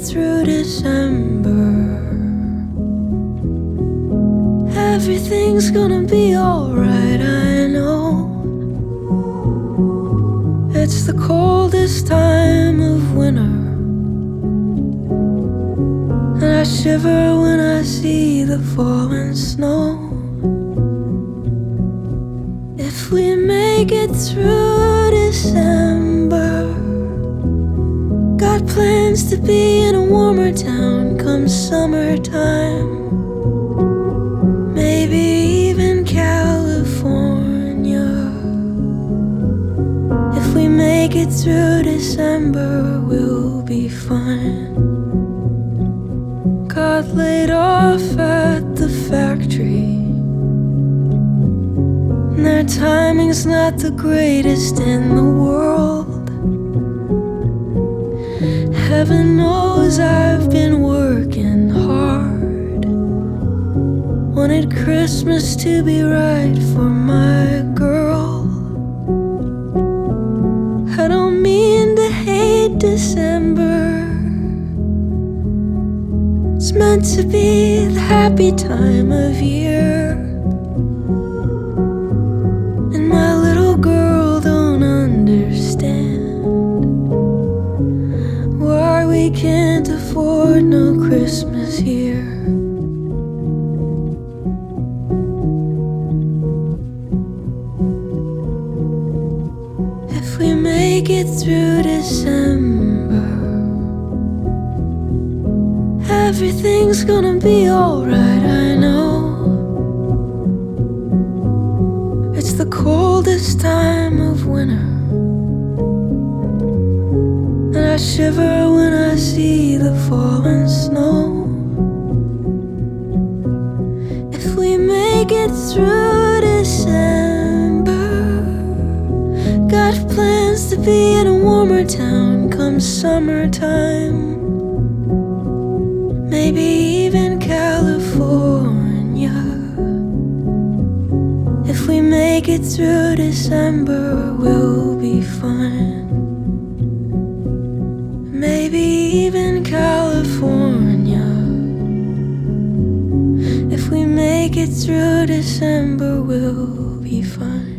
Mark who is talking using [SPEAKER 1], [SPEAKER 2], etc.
[SPEAKER 1] through December, everything's gonna be alright, I know. It's the coldest time of winter, and I shiver when I see the falling snow. If we make it through December, got plans to be in a warmer town come summertime. Maybe even California. If we make it through December, we'll be fine. Got laid off at the factory, and their timing's not the greatest in the world. Heaven knows I've been working hard. Wanted Christmas to be right for my girl. I don't mean to hate December, it's meant to be the happy time of year. And my little girl don't understand why we can't afford no Christmas here. If we make it through December, everything's gonna be alright, I know. It's the coldest time of winter, and I shiver when I see the falling snow. If we make it through December, got plans to be in a warmer town come summertime. Maybe even California. If we make it through December, we'll be fine. Maybe even California. If we make it through December, we'll be fine.